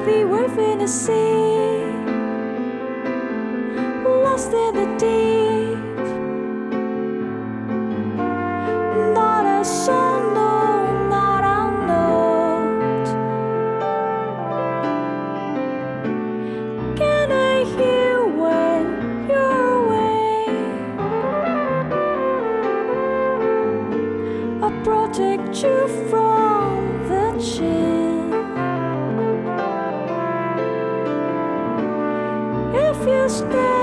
the wave in the sea, lost in the deep. Not a song, no, not a note. Can I hear when you're away? I'll protect you from the chill. If you stay